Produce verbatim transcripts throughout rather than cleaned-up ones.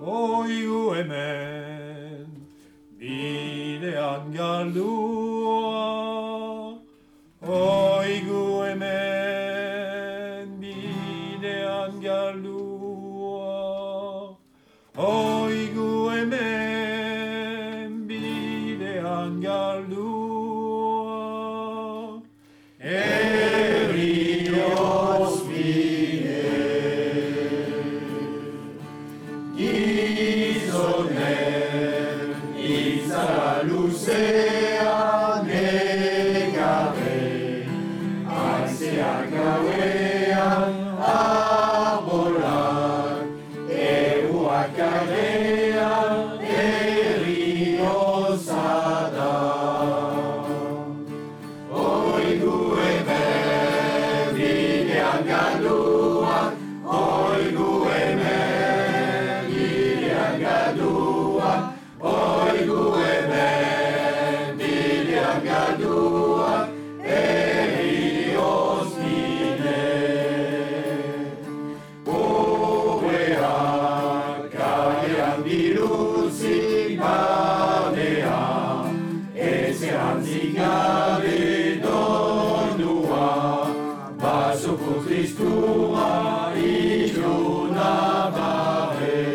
oigu hemen, bidean galdua. Oigu hemen, bidean galdua. Oigu hemen, bidean galdua. Herrioz bide, gizonen itzala luzean egabe, aizeak gauean arbolak, eguak gauean herrioza da. Oigu hemen, bidean galduak, oigu hemen, bidean galduak, oigu hemen, bidean galduak, herrioz bide. Obeak kalean biluzik badean, ezerantzik gabe doinua, basoko tristua iluna bare.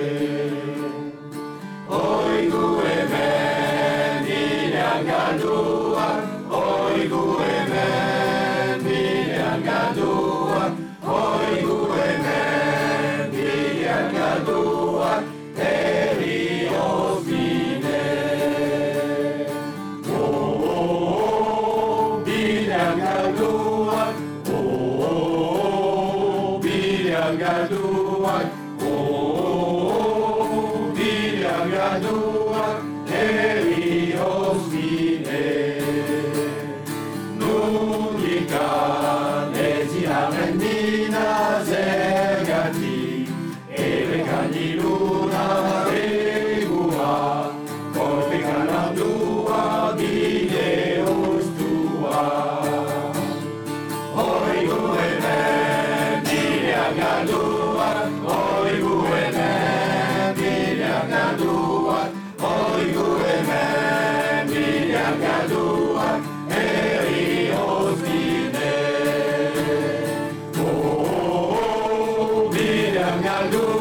Oigu hemen, bidean galduak, oigu hemen, bidean galduak, oigu hemen, bidean galduak, herrioz bide. Oh, oh, oh, bidean galduak, oh, oh, oh, bidean galduak, oh, oh, bidean galduak, herrioz bide. Nundikan ez dira mendina zergatik, errekan iluna egua, korpekan landua bide ustua. Oigu hemen, bidean galduak, oigu hemen, bidean galduak, oigu hemen, bidean galduak, herrioz bide. Oh, oh, oh, bidean galduak.